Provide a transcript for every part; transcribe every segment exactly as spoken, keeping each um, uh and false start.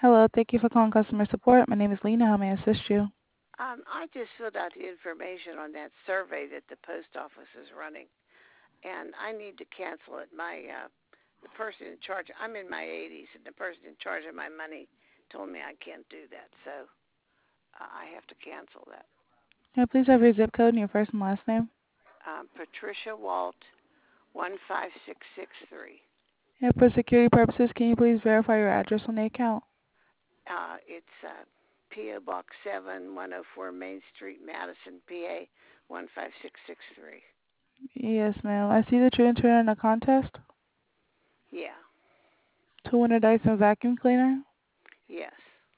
Hello, thank you for calling customer support. My name is Lena. How may I assist you? Um, I just filled out the information on that survey that the post office is running, and I need to cancel it. My uh, the person in charge, I'm in my eighties, and the person in charge of my money told me I can't do that, so uh, I have to cancel that. Can I please have your zip code and your first and last name? Um, Patricia Walt, one five six six three. And for security purposes, can you please verify your address on the account? Uh, it's uh, P O Box seven, one oh four Main Street, Madison, P A one five six six three. Yes, ma'am. I see that you're entering in a contest Yeah. to win a Dyson vacuum cleaner, Yes.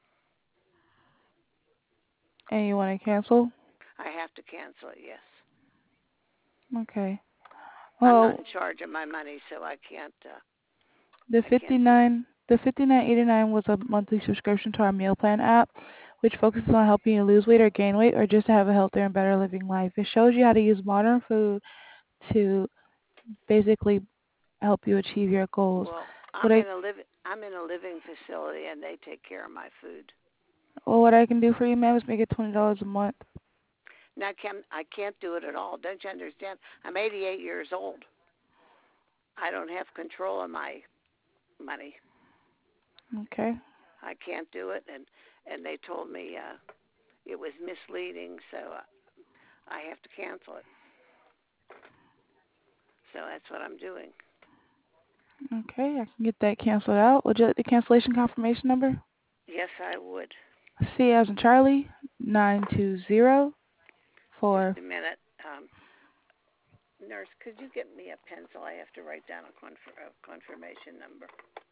and you want to cancel? I have to cancel it. Yes. Okay. I'm not Well, in charge of my money, so I can't. Uh, the I can't do. 59, the fifty-nine eighty-nine was a monthly subscription to our meal plan app, which focuses on helping you lose weight or gain weight, or just to have a healthier and better living life. It shows you how to use modern food to basically help you achieve your goals. Well, What I'm I in a live. I'm in a living facility, and they take care of my food. well, what I can do for you, ma'am, is make it twenty dollars a month. Now, I can't. I can't do it at all. Don't you understand? I'm eighty-eight years old. I don't have control of my money. Okay. I can't do it, and and they told me uh, it was misleading, so uh, I have to cancel it. So that's what I'm doing. Okay, I can get that canceled out. Would you like the cancellation confirmation number? Yes, I would. C as in Charlie, nine two zero Just four. a minute. Um, Nurse, could you get me a pencil? I have to write down a, conf- a confirmation number.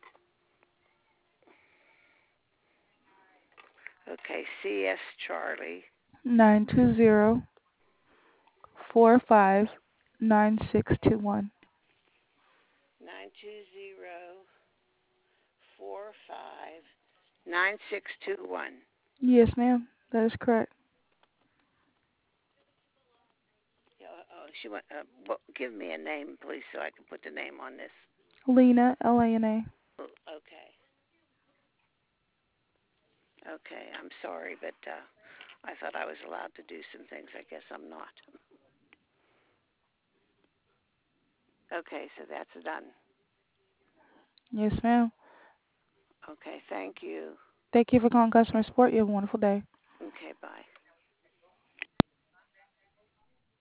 Okay, C S Charlie. Nine two zero four five nine six two one. Nine two zero four five nine six two one. Yes, ma'am. That is correct. Oh, she went. Uh, well, give me a name, please, so I can put the name on this. Lena, L A N A. Oh, okay. Okay. I'm sorry, but uh, I thought I was allowed to do some things. I guess I'm not. Okay, so that's done. Yes, ma'am. Okay. Thank you. Thank you for calling customer support. You have a wonderful day. Okay. Bye.